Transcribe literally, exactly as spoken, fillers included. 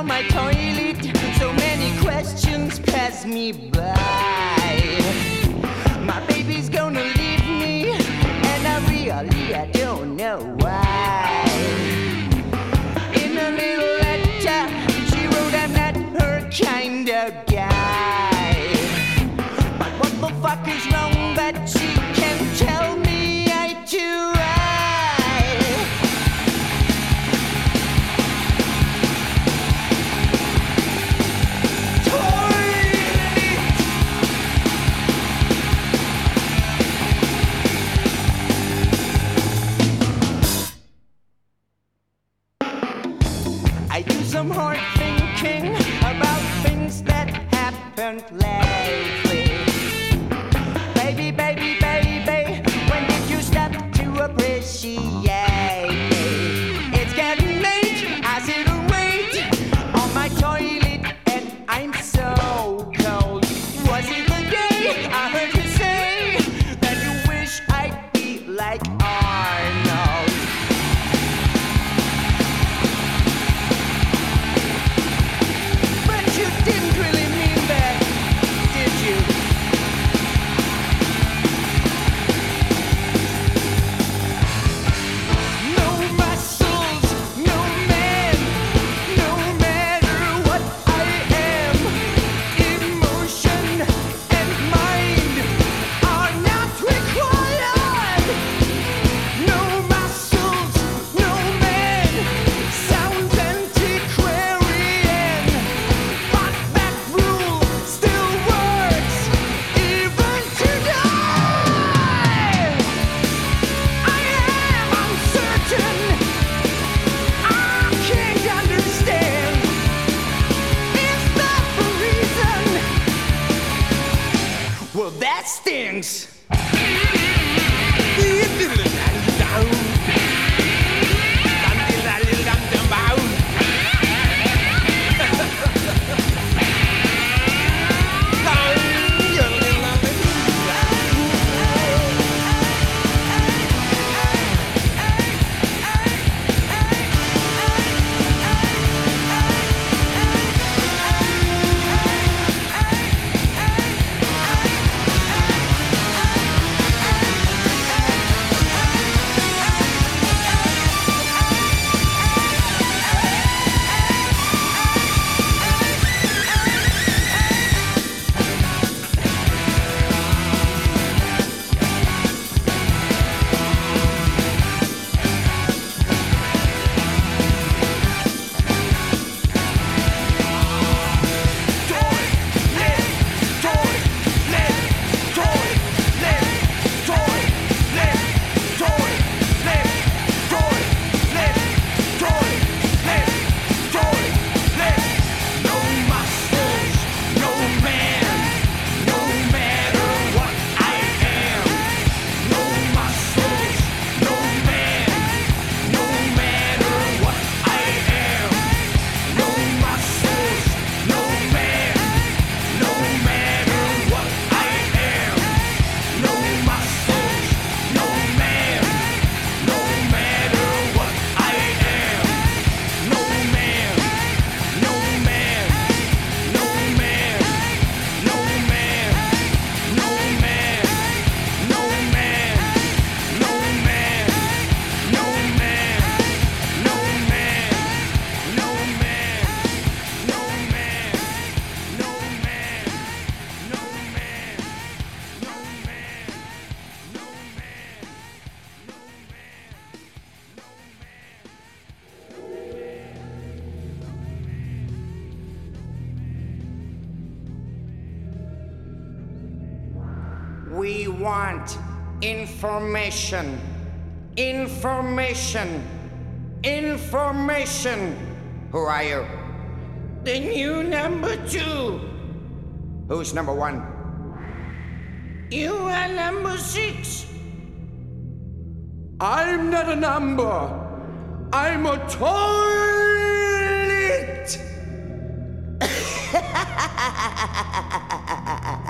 on my toilet. So many questions pass me by. My baby's gonna leave me, and I really I don't know why. In a little letter, she wrote I'm not her kind of guy. But what the fuck is wrong that she can tell me I do right? I do some hard thinking about things that happened lately. Baby, baby, baby, when did you stop to appreciate me? It's getting late, I sit and wait on my toilet and I'm so cold. Was it the day I heard you say that you wish I'd be like Arnold? You didn't really mean that, did you? No muscles, no man, no matter what I am. Emotion and mind are not required. No muscles, no man, sounds antiquarian. But that rule still works even today. I am uncertain. I can't understand. Is that the reason? Well, that stings. We want information, information, information. Who are you? The new number two. Who's number one? You are number six. I'm not a number. I'm a toilet.